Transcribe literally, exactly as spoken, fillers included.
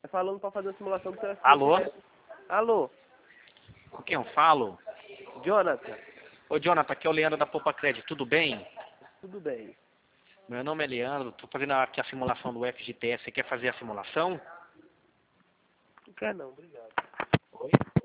falando pra fazer a simulação do seu F G T S. Alô? Alô? Com quem eu falo? Jonathan? Ô, Jonathan, aqui é o Leandro da Poupa Crédito, tudo bem? Tudo bem. Meu nome é Leandro, tô fazendo aqui a simulação do F G T S. Você quer fazer a simulação? Não quer não, obrigado. Oi?